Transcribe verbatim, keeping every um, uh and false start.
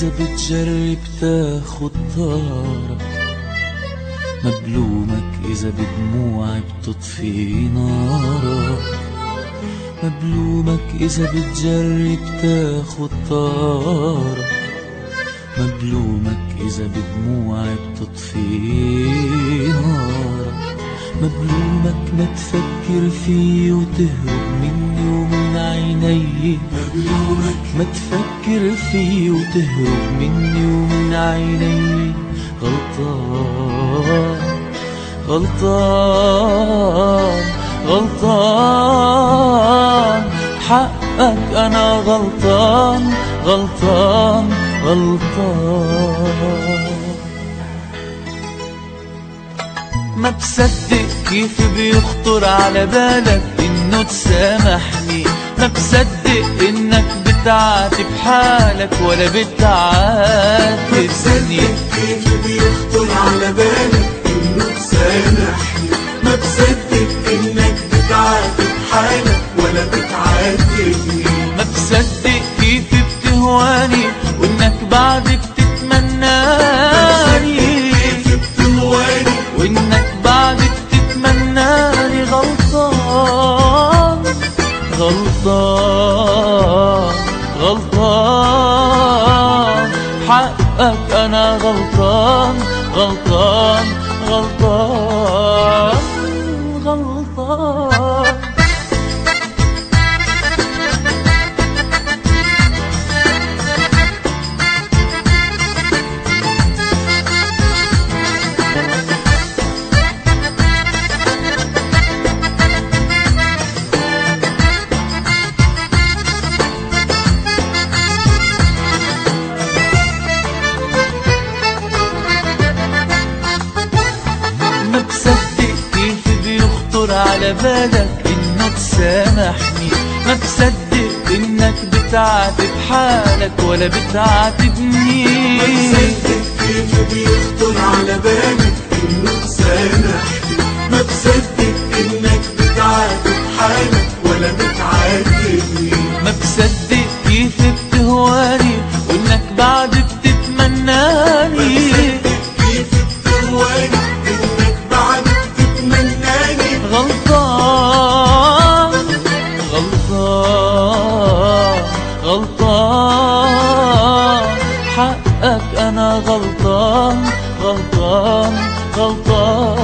إذا بتجرب تاخد طارة، مبلومك إذا بدموعي بتطفي نارة، مبلومك إذا بتجرب تاخد طارة، مبلومك إذا بدموعي بتطفي نارة، مبلومك ما تفكر فيه وتهرب مني ومن عيني، مبلومك ما تفكر فيه وتهرب مني ومن عيني. غلطان غلطان غلطان حقك أنا غلطان غلطان غلطان. ما بصدق كيف بيخطر على بالك انه تسامحني، ما بصدق انك بتعاتب حالك ولا بتعاتبني، كيف بيخطر على بالك انه تسامحني، ما بصدق انك بتعاتب حالك ولا بتعاتبني، ما بصدق كيف بتهواني وانك بعد بتتمناني، كيف بتهواني وانك بعد بتتمناني. غلطان غلطان غلطان حقك أنا غلطان غلطان غلطان غلطان. ما بصدق كيف بيخطر على بالك انه تسامحني، ما بصدق انك بتعاتب حالك ولا بتعاتبني، ما بصدق كيف بيخطر على بالك انه تسامحني، ما بصدق انك بتعاتب حالك ولا بتعاتبني، ما بصدق كيف بتهواني وانك بعد بتتمناني، كيف بتهواني انك بعد بتتمناني. غلطان غلطان غلطان حقك أنا غلطان غلطان غلطان.